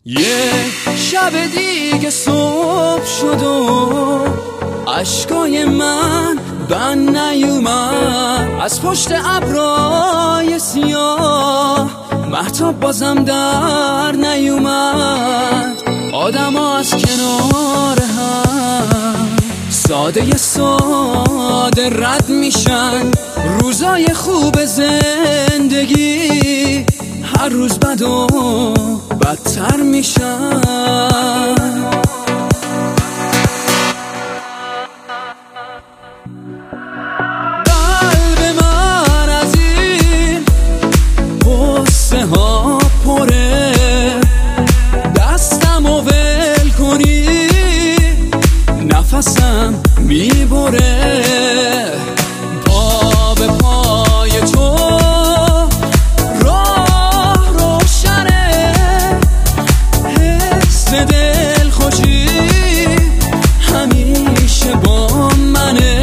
یه شب دیگه صبح شد و اشکای من بند نیومد، از پشت ابرای سیاه مهتاب بازم در نیومد. آدما از کنار هم ساده ساده رد میشن، روزای خوب زندگی هر روز بد و بدتر میشن. قلب من از این غصه ها پره، دستم و ول کنی نفسم میبره. پا به پای تو راه روشنه، حس دل خوشی همیشه با منه.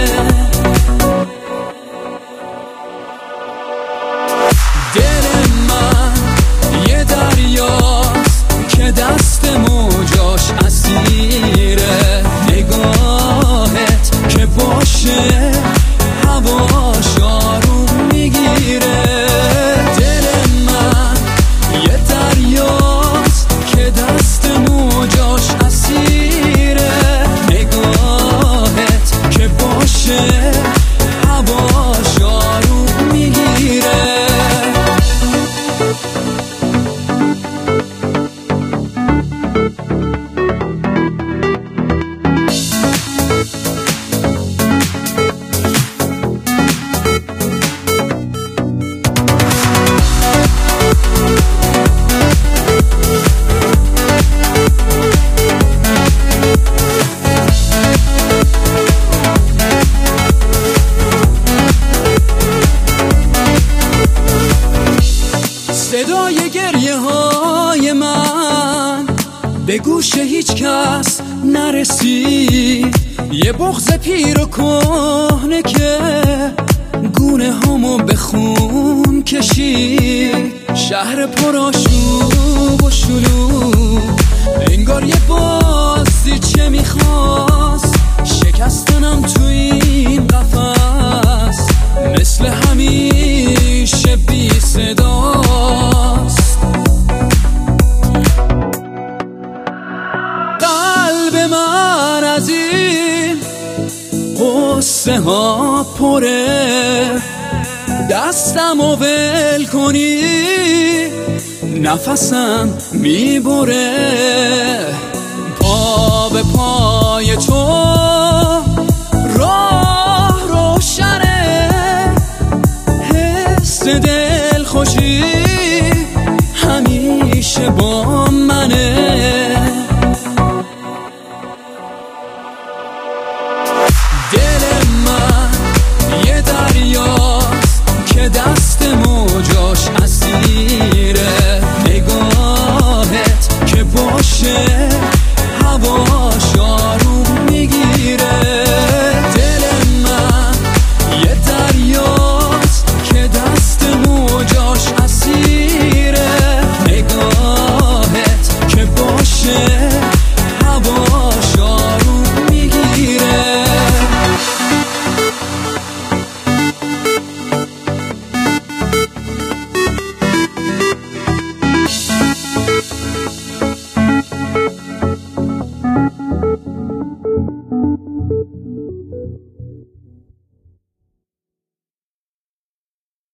دل من یه دریاست که دست موجاش اسیره، نگاهت که باشه هواش آروم میگیره. دل من یه دریاست که دست موجاش اسیره، نگاهت که باشه هواش آروم میگیره. صدای گریه های من به گوش هیچ کس نرسید، یه بغض پیر و کهنه که گونه هامو به خون کشید. شهر پرآشوب و شلوغ انگار یه بازی چه میخواست شکستنم تو این قفس، مثل همیشه بی صداست. قلب من از این غصه ها پره، دستم و ول کنی نفسم میبره. پا به پای تو راه روشنه، حس دل خوشی همیشه با